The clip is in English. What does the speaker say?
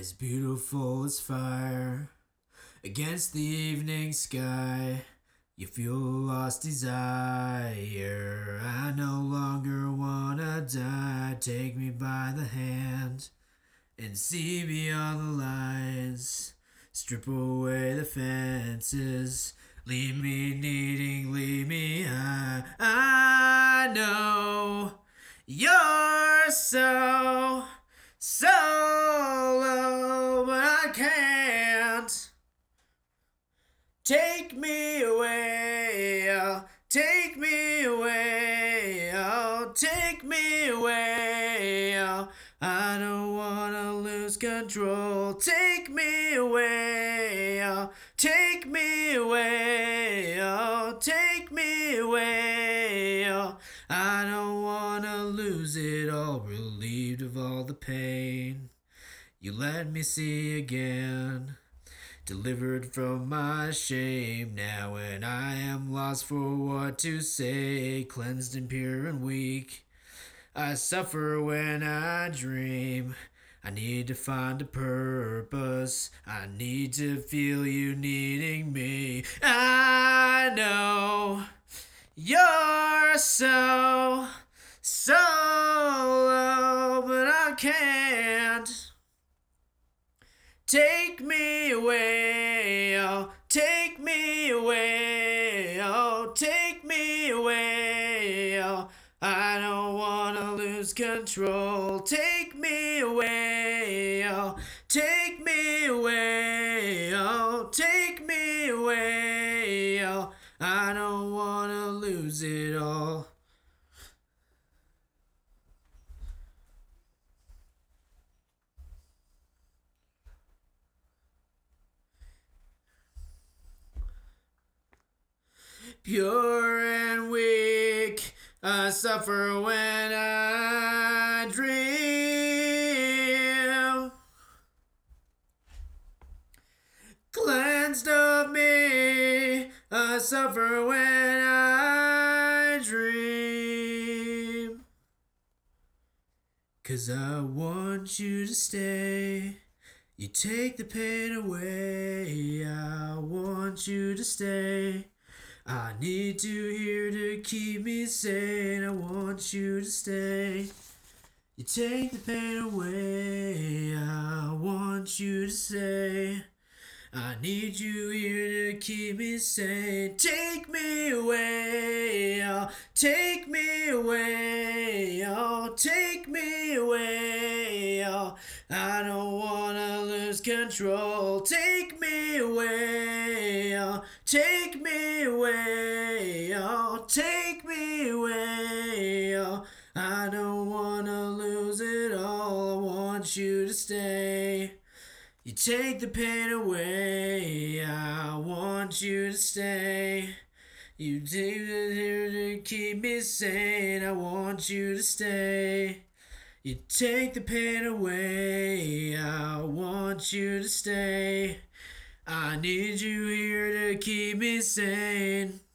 as beautiful as fire against the evening sky. You feel a lost desire. I no longer wanna die. Take me by the hand and see beyond the lines. Strip away the fences. Leave me needing, leave me high. I know you're so low, but I can't. Take me away, oh, take me away, oh, take me away, oh. I don't wanna lose control. Take me away, oh, take me away, oh, take me away, oh. I don't wanna lose it all, relieved of all the pain you let me see again. Delivered from my shame now, and I am lost for what to say. Cleansed and pure and weak, I suffer when I dream. I need to find a purpose. I need to feel you needing me. I know you're so low, but I can't. Take me away, oh, take me away, oh, take me away, oh. I don't wanna lose control. Take me away, oh, take me away, oh, take me away, oh. I don't wanna lose it all. Pure and weak, I suffer when I dream. Cleansed of me, I suffer when I dream. 'Cause I want you to stay. You take the pain away. I want you to stay. I need you here to keep me sane. I want you to stay. You take the pain away. I want you to stay. I need you here to keep me sane. Take me away, oh, take me away, oh, take me away, oh. I don't wanna lose control. Take me away, oh, take me away, oh, take me away, oh. I don't wanna lose it all. I want you to stay. You take the pain away. I want you to stay. You take it here to keep me sane. I want you to stay. You take the pain away. I want you to stay. I need you here to keep me sane.